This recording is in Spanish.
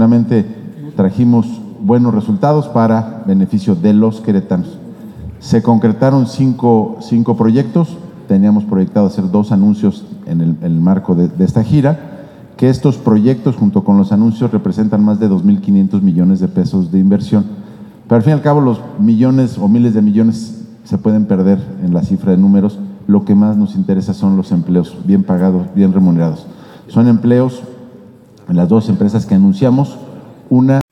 afortunadamente trajimos buenos resultados para beneficio de los queretanos. Se concretaron cinco proyectos, teníamos proyectado hacer 2 anuncios en el marco de esta gira, que estos proyectos junto con los anuncios representan más de 2.500 millones de pesos de inversión. Pero al fin y al cabo los millones o miles de millones se pueden perder en la cifra de números. Lo que más nos interesa son los empleos bien pagados, bien remunerados. Son empleos en las 2 empresas que anunciamos. Una